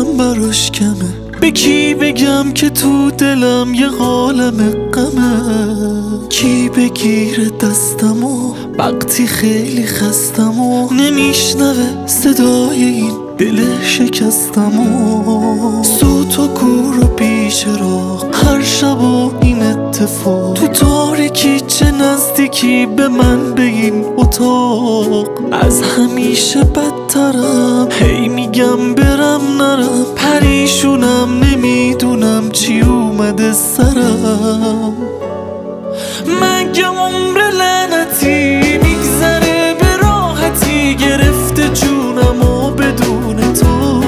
براش کمه. به کی بگم که تو دلم یه عالمه غمه؟ کی بگیره دستمو وقتی خیلی خستمو نمیشنوه صدای این دل شکستمو؟ صوت و کور و پیش راه هر شب و این اتفاق، تو تاریکی چه نزدیکی به من به این اتاق. از همیشه بدترم، هی میگم برم نرم، پریشونم نمیدونم چی اومده سرم. مگه عمر لعنتی میگذره به راحتی، گرفته جونم و بدون تو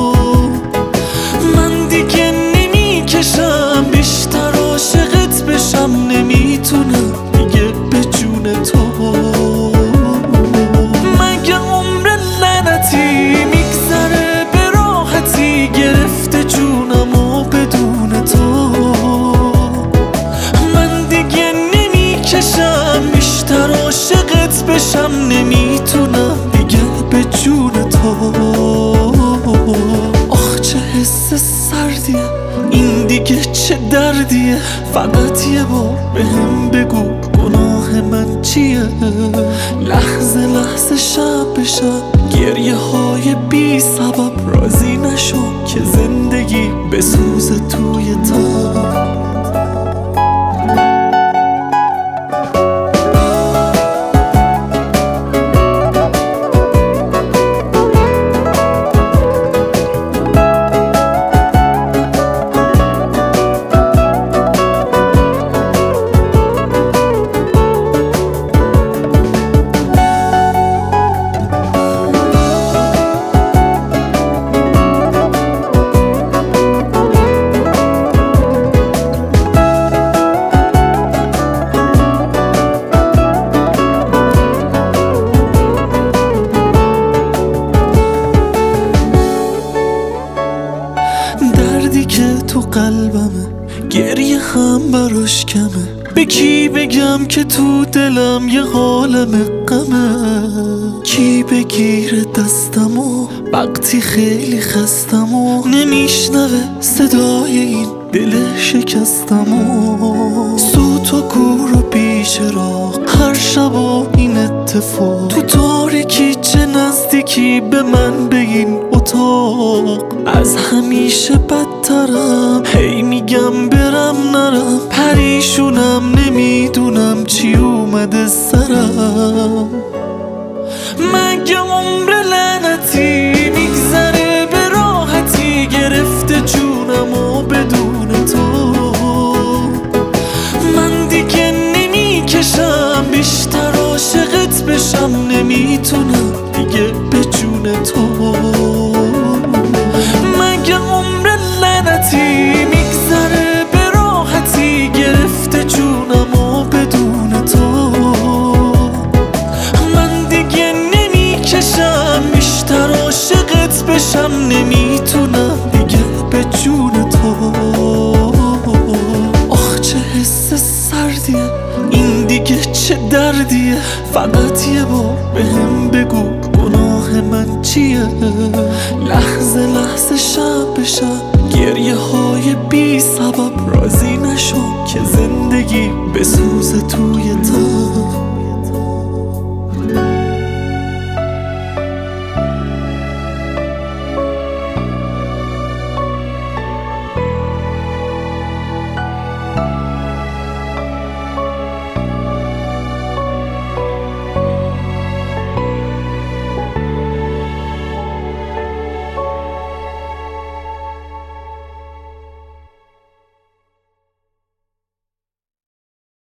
من دیگه نمیکشم بیشتر عاشقت بشم، نمیتونم دیگه به جون تو. مگه عمر لعنتی میگذره به راحتی، گرفته جونم و بدون تو من دیگه نمیکشم بیشتر عاشقت بشم، نمیتونم دیگه به جون تو. آخ چه حس سردیه این، دیگه چه دردیه، فقط یه بار بهم بگو گناه من چیه؟ لحظه لحظه شب به شب گریه های بی سبب، راضی نشو که زندگی بسوزه توی تب. دردی که تو قلبمه، گریه هم براش کمه. به کی بگم که تو دلم یه عالمه غمه؟ کی بگیره دستمو وقتی خیلی خستمو نمیشنوه صدای این دل شکستمو؟ صوت و کور و پیش راه هر شب و این اتفاق، تو تاریکی چه نزدیکی به من به این اتاق. از همیشه بدترم، هی میگم برم نرم، پریشونم نمیدونم چی اومده سرم. مگه عمر لعنتی میگذره به راحتی، گرفته جونم و بدون تو من دیگه نمیکشم بیشتر عاشقت بشم، نمیتونم دیگه به جون تو. مگه عمر لعنتی میگذره به راحتی، گرفته جونم و بدون تو من دیگه نمیکشم بیشتر عاشقت بشم، نمیتونم دیگه به جون تو. آخ چه حس سردیه این، دیگه چه دردیه، فقط یه بار بهم بگو گناه من چیه؟ لحظه لحظه شب به شب گریه های بی سبب، راضی نشو که زندگی بسوزه توی تب.